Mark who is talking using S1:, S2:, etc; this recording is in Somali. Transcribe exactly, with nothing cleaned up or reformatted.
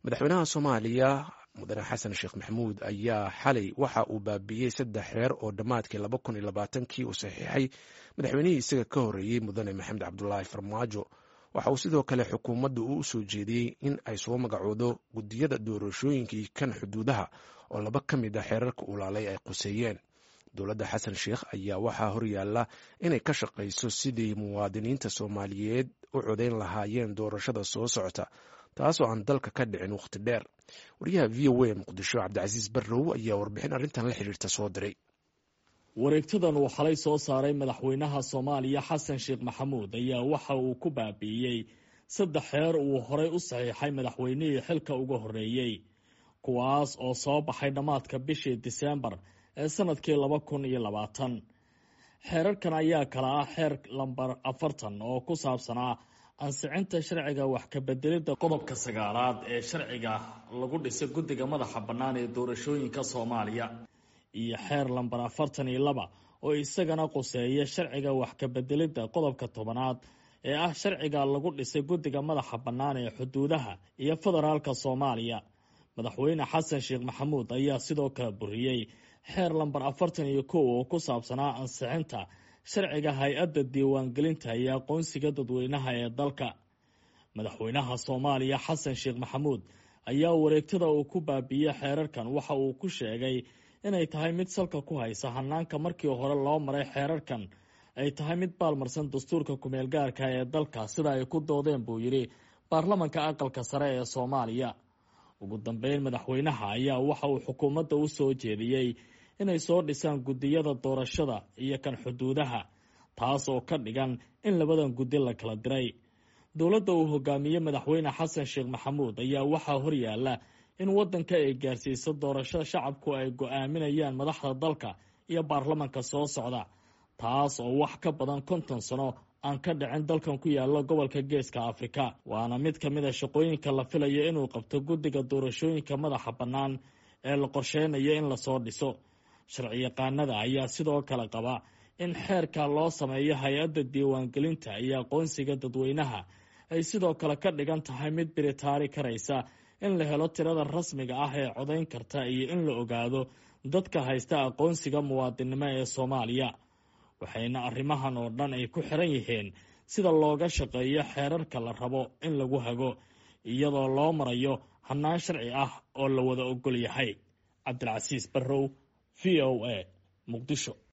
S1: madaxweynaha Soomaaliya mudane xasan sheekh maxamuud ayaa xalay waxa uu baabiyey saddex xeer oo dhammaadkii laba kun iyo labaatankii uu saxiixay madaxweynihii isaga ka horreeyey mudane maxamed cabdulaahi farmaajo. waxa uu sidoo kale xukuumadda u soo jeediyey in ay soo magacoodo guddiyada doorashooyinkii kan xuduudaha oo laba ka mid a xeerarka ulaalay ay quseeyeen. dowladda xasan sheekh ayaa waxaa horyaalla inay ka shaqayso sidii muwaadiniinta Soomaaliyeed u codayn lahaayeen doorashada soo socota, taasoo aan dalka ka dhicin wakhti dheer. wariyaha v o a muqdisho cabdicasiis barrow ayaa warbixin arrintan la xiriirta soo diray.
S2: wareegtadan uu xalay soo saaray madaxweynaha Soomaaliya xasan sheekh maxamuud ayaa waxa uu ku baabi'iyey saddex xeer uu horey u saxiixay madaxweynihii xilka uga horreeyey, kuwaas oo soo baxay dhammaadka bishii Diseembar ee sanadkii laba kun iyo labaatan. xeerarkan ayaa kala ah xeer lambar afartan oo ku saabsanaa ansixinta sharciga wax ka bedelidda qodobka sagaalaad ee sharciga lagu dhisay guddiga madaxa bannaan ee doorashooyinka Soomaaliya, iyo xeer lambar afartan iyo laba oo isagana quseeya sharciga wax ka bedelidda qodobka tobanaad ee ah sharciga lagu dhisay guddiga madaxa bannaan ee xuduudaha iyo federaalka Soomaaliya. madaxweyne xasan sheekh maxamuud ayaa sidoo kale buriyey xeer lambar afartan iyo kow oo ku saabsanaa ansixinta sharciga hay-adda diiwaangelinta iyo aqoonsiga dadweynaha ee dalka. madaxweynaha Soomaaliya xasan sheekh maxamuud ayaa wareegtada uu ku baabiiyey xeerarkan waxa uu ku sheegay inay tahay mid salka ku haysa hanaanka markii hore loo maray xeerarkan ay tahay mid baalmarsan dastuurka kumeel gaarka ee dalka, sida ay ku doodeen buu yidhi baarlamanka aqalka sare ee Soomaaliya. ugu dambeyn madaxweynaha ayaa waxa uu xukuumadda u soo jeediyey inay soo dhisaan guddiyada doorashada iyo kan xuduudaha, taas oo ka dhigan in labadan guddi la kala diray. dowladda uu hogaamiyey madaxweyne xasan sheekh maxamuud ayaa waxaa horyaalla in waddanka ay gaarsiiso doorasho shacabku ay go-aaminayaan madaxda dalka iyo baarlamanka soo socda, taas oo wax ka badan konton sano aan ka dhicin dalkan ku yaalla gobolka geeska Afrika. waana mid ka mid a shaqooyinka la filayo inuu qabto guddiga doorashooyinka madaxa bannaan ee la qorsheynayo in lasoo dhiso. sharciyaqaanada ayaa sidoo kale qaba in xeerka loo sameeyo hay-adda diiwaangelinta iyo aqoonsiga dadweynaha ay sidoo kale ka dhigan tahay mid biritaari karaysa in la helo tirada rasmiga ah ee codayn karta iyo in la ogaado dadka haysta aqoonsiga muwaadinimo ee Soomaaliya. waxayna arrimahan oo dhan ay ku xiran yihiin sida looga shaqeeyo xeerarka la rabo in lagu hago, iyadoo loo marayo hannaan sharci ah oo la wada ogol yahay. cabdilcasiis barrow, v o a, muqdisho.